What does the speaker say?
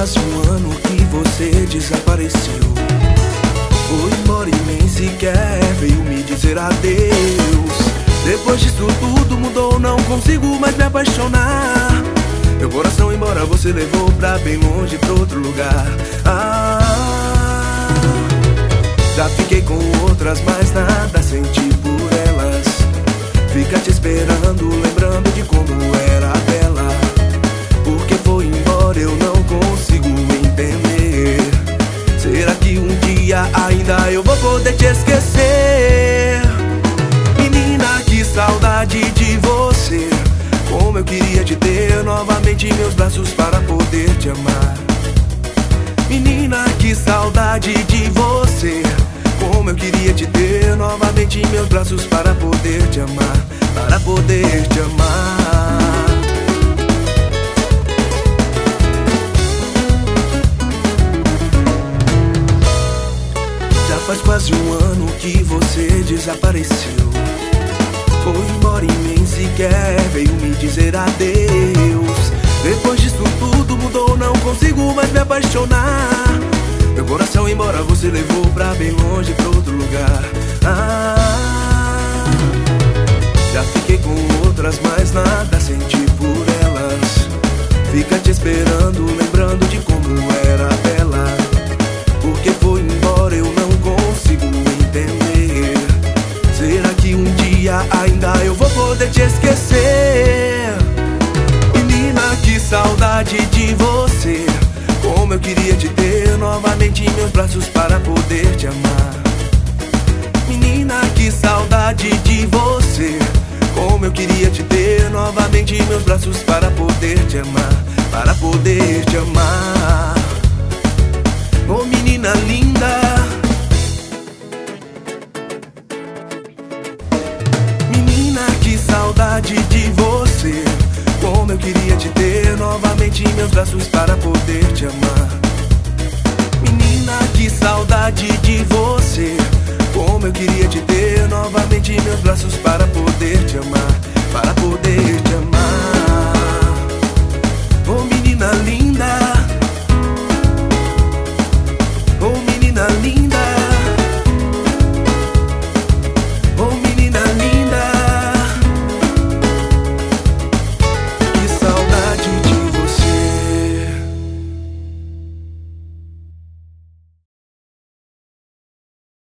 quase um ano que você desapareceu. Foi embora e nem sequer veio me dizer adeus. Depois disso tudo mudou, não consigo mais me apaixonar. Meu coração embora você levou pra bem longe, pra outro lugar. Já fiquei com outras, mas nada senti por elas. Fica te esperando, lembrando de como era bela. Porque foi embora, eu não consigo entender. Será que um dia ainda eu vou poder te esquecer? Menina, que saudade de você. Como eu queria te ter novamente em meus braços para poder te amar. Menina, que saudade de você. Como eu queria te ter novamente em meus braços para poder te amar, para poder te amar. Já faz quase um ano que você desapareceu. Foi embora e nem sequer veio me dizer adeus. Depois disso tudo mudou, não consigo mais me apaixonar. Meu coração embora você levou pra bem longe, pra outro lugar. Já fiquei com outras, mas nada senti por elas. Fica te esperando, lembrando de como era bela. Porque foi embora, eu não consigo entender. Será que um dia ainda eu vou poder te esquecer? Menina, que saudade de você. Como eu queria te ter novamente em meus braços para poder te amar. Menina, que saudade de você. Como eu queria te ter novamente em meus braços para poder te amar, para poder te amar. Oh, menina linda. Menina, que saudade de você. Como eu queria te ter novamente em meus braços para poder te amar. Menina, que saudade de você. Como eu queria te ter novamente em meus braços para poder te amar, para poder te amar.